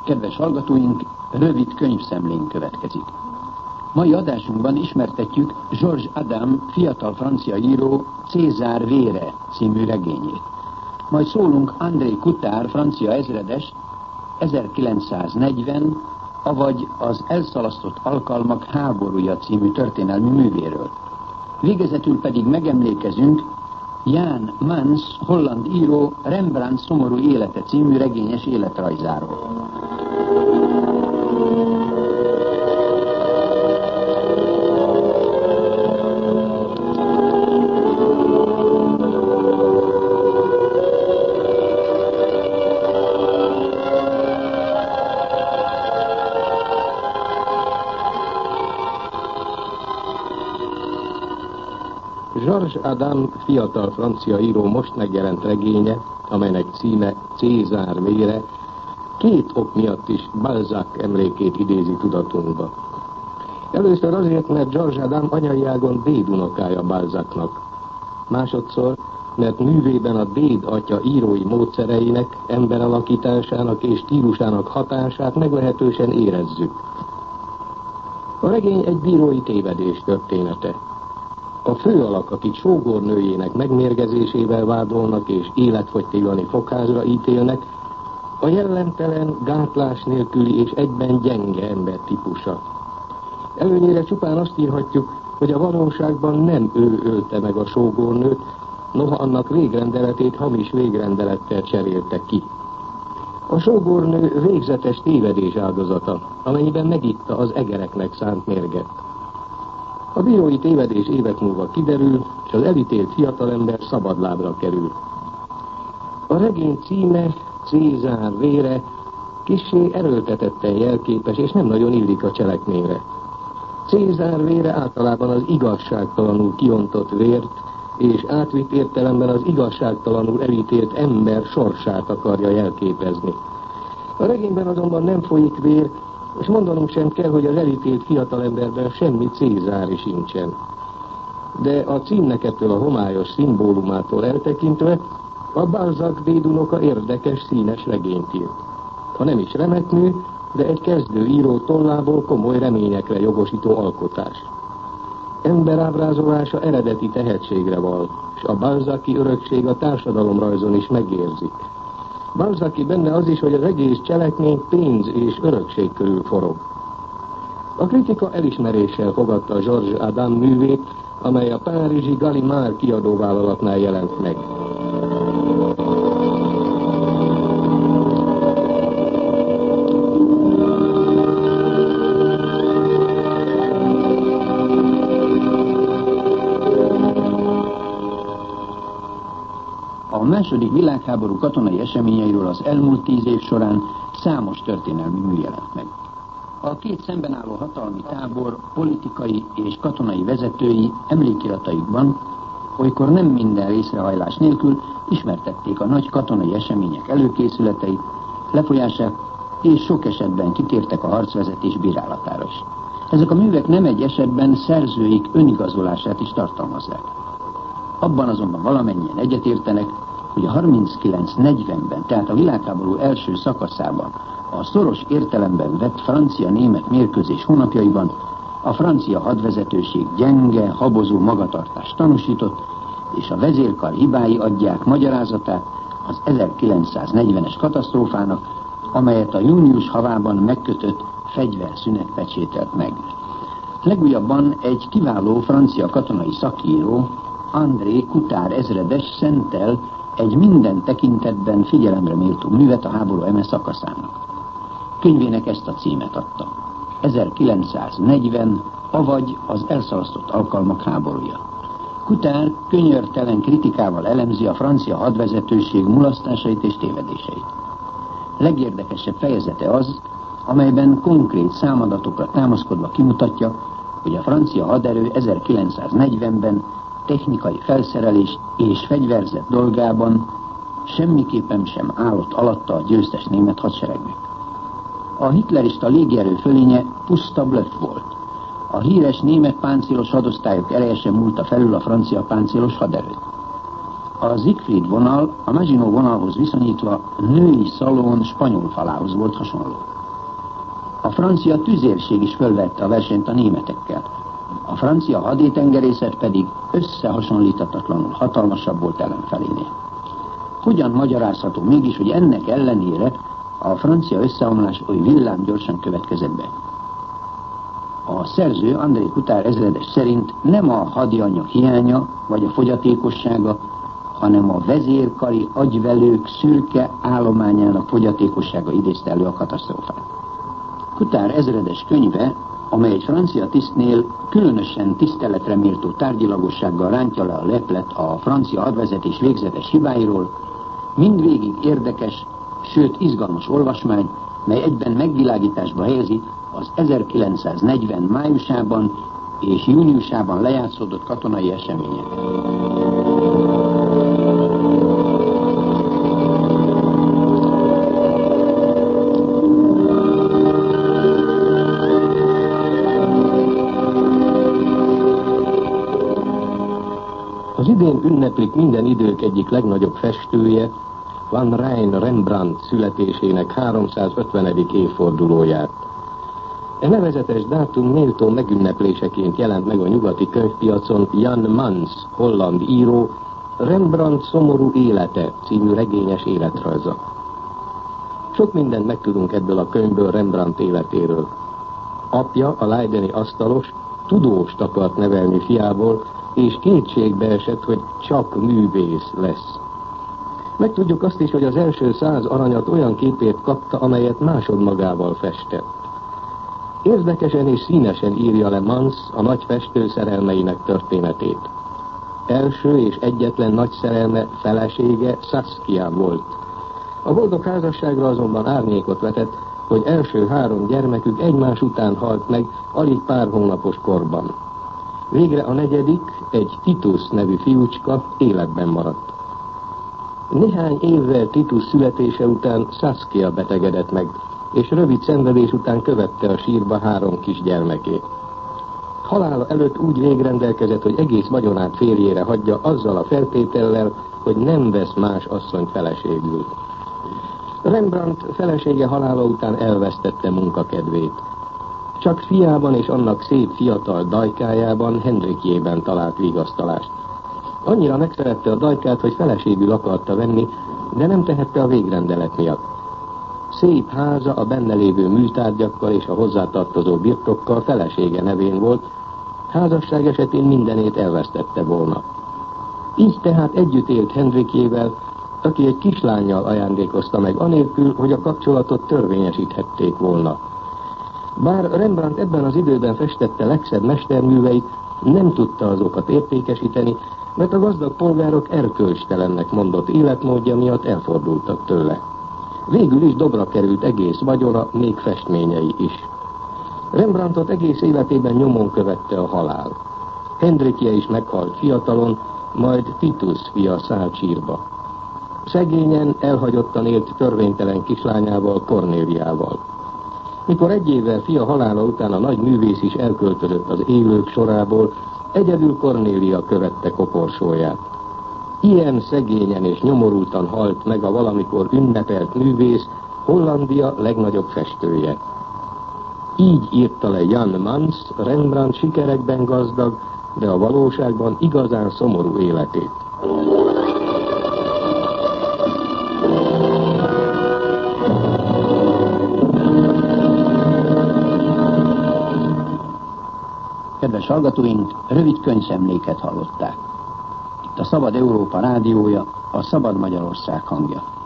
Kedves hallgatóink, rövid könyvszemlén következik. Mai adásunkban ismertetjük Georges Adam fiatal francia író César vére című regényét. Majd szólunk André Coutard francia ezredes 1940, avagy az Elszalasztott alkalmak háborúja című történelmi művéről. Végezetül pedig megemlékezünk Jan Mans holland író Rembrandt szomorú élete című regényes életrajzáról. Georges Adam fiatal francia író most megjelent regénye, amelynek címe César vére, két ok miatt is Balzac emlékét idézi tudatunkba. Először azért, mert Georges Adam anyai ágon dédunokája Balzacnak. Másodszor, mert művében a déd atya írói módszereinek, emberalakításának és stílusának hatását meglehetősen érezzük. A regény egy bírói tévedés története. A főalak, akit sógornőjének megmérgezésével vádolnak és életfogytiglani fogházra ítélnek, a jellemtelen, gátlás nélküli és egyben gyenge ember típusa. Előnyére csupán azt írhatjuk, hogy a valóságban nem ő ölte meg a sógornőt, noha annak végrendeletét hamis végrendelettel cserélte ki. A sógornő végzetes tévedés áldozata, amennyiben megitta az egereknek szánt mérget. A bírói tévedés évek múlva kiderül, és az elítélt fiatalember szabadlábra kerül. A regény címe, César vére, kissé erőltetetten jelképes, és nem nagyon illik a cselekményre. César vére általában az igazságtalanul kiontott vért, és átvitt értelemben az igazságtalanul elítélt ember sorsát akarja jelképezni. A regényben azonban nem folyik vér, és mondanunk sem kell, hogy az elítélt fiatalemberben semmi Cézári sincsen. De a címnek ettől a homályos szimbólumától eltekintve, a Balzac dédunoka érdekes, színes regényt írt. Ha nem is remek mű, de egy kezdő író tollából komoly reményekre jogosító alkotás. Emberábrázolása eredeti tehetségre val, és a balzaci örökség a társadalomrajzon is megérzik. Balzaci benne az is, hogy az egész cselekmény pénz és örökség körül forog. A kritika elismeréssel fogadta Georges Adam művét, amely a párizsi Gallimard kiadóvállalatnál jelent meg. A második világháború katonai eseményeiről az elmúlt 10 év során számos történelmi mű jelent meg. A két szemben álló hatalmi tábor politikai és katonai vezetői emlékirataikban olykor nem minden részrehajlás nélkül ismertették a nagy katonai események előkészületeit, lefolyását, és sok esetben kitértek a harcvezetés bírálatára is. Ezek a művek nem egy esetben szerzőik önigazolását is tartalmazzák. Abban azonban valamennyien egyetértenek, hogy a 39-40-ben, tehát a világháború első szakaszában, a szoros értelemben vett francia-német mérkőzés hónapjaiban a francia hadvezetőség gyenge, habozó magatartást tanúsított, és a vezérkar hibái adják magyarázatát az 1940-es katasztrófának, amelyet a június havában megkötött fegyverszünet pecsételt meg. Legújabban egy kiváló francia katonai szakíró, André Coutard ezredes szentel egy minden tekintetben figyelemre méltó művet a háború eme szakaszának. Könyvének ezt a címet adta: 1940, avagy az Elszalasztott alkalmak háborúja. Coutard könyörtelen kritikával elemzi a francia hadvezetőség mulasztásait és tévedéseit. Legérdekesebb fejezete az, amelyben konkrét számadatokra támaszkodva kimutatja, hogy a francia haderő 1940-ben technikai felszerelés és fegyverzet dolgában semmiképpen sem állott alatta a győztes német hadseregnek. A hitlerista légierő fölénye puszta blöff volt. A híres német páncélos hadosztályok ereje sem múlta felül a francia páncélos haderőt. A Siegfried vonal a Maginot vonalhoz viszonyítva női szalon spanyol falához volt hasonló. A francia tüzérség is fölvette a versenyt a németekkel. A francia haditengerészet pedig összehasonlíthatatlanul hatalmasabb volt ellenfelénél. Hogyan magyarázható mégis, hogy ennek ellenére a francia összeomlás oly villámgyorsan következett be? A szerző, André Coutard ezredes szerint nem a hadianyag hiánya vagy a fogyatékossága, hanem a vezérkari agyvelők szürke állományának fogyatékossága idézte elő a katasztrófát. Coutard ezredes könyve, amely egy francia tisztnél különösen tiszteletre méltó tárgyilagossággal rántja le a leplet a francia hadvezetés végzetes hibáiról, mindvégig érdekes, sőt izgalmas olvasmány, mely egyben megvilágításba helyezi az 1940 májusában és júniusában lejátszódott katonai események. Az idén ünneplik minden idők egyik legnagyobb festője, Van Rijn Rembrandt születésének 350. évfordulóját. E nevezetes dátum méltó megünnepléseként jelent meg a nyugati könyvpiacon Jan Mans, holland író, Rembrandt szomorú élete című regényes életrajza. Sok mindent megtudunk ebből a könyvből Rembrandt életéről. Apja, a leideni asztalos, tudóst akart nevelni fiából, és kétségbe esett, hogy csak művész lesz. Megtudjuk azt is, hogy az első 100 aranyat olyan képét kapta, amelyet másodmagával festett. Érdekesen és színesen írja le Mans a nagy festő szerelmeinek történetét. Első és egyetlen nagy szerelme, felesége Saskia volt. A boldog házasságra azonban árnyékot vetett, hogy első 3 gyermekük egymás után halt meg alig pár hónapos korban. Végre a 4., egy Titus nevű fiúcska életben maradt. Néhány évvel Titus születése után Saskia betegedett meg, és rövid szenvedés után követte a sírba 3 kisgyermekét. Halála előtt úgy végrendelkezett, hogy egész vagyonát férjére hagyja azzal a feltétellel, hogy nem vesz más asszonyt feleségül. Rembrandt felesége halála után elvesztette munkakedvét. Csak fiában és annak szép fiatal dajkájában, Henrikjében talált vigasztalást. Annyira megszerette a dajkát, hogy feleségül akarta venni, de nem tehette a végrendelet miatt. Szép háza a benne lévő műtárgyakkal és a hozzátartozó birtokkal felesége nevén volt, házasság esetén mindenét elvesztette volna. Így tehát együtt élt Henrikjével, aki egy kislánnyal ajándékozta meg, anélkül, hogy a kapcsolatot törvényesíthették volna. Bár Rembrandt ebben az időben festette legszebb mesterműveit, nem tudta azokat értékesíteni, mert a gazdag polgárok erkölcstelennek mondott életmódja miatt elfordultak tőle. Végül is dobra került egész vagyona, még festményei is. Rembrandtot egész életében nyomon követte a halál. Henrikje is meghalt fiatalon, majd Titus fia szállt sírba. Szegényen, elhagyottan élt törvénytelen kislányával, Cornéliával. Mikor 1 évvel fia halála után a nagy művész is elköltözött az élők sorából, egyedül Cornélia követte koporsóját. Ilyen szegényen és nyomorultan halt meg a valamikor ünnepelt művész, Hollandia legnagyobb festője. Így írta le Jan Mans Rembrandt sikerekben gazdag, de a valóságban igazán szomorú életét. Kedves hallgatóink, rövid könyvszemléket hallották. Itt a Szabad Európa rádiója, a Szabad Magyarország hangja.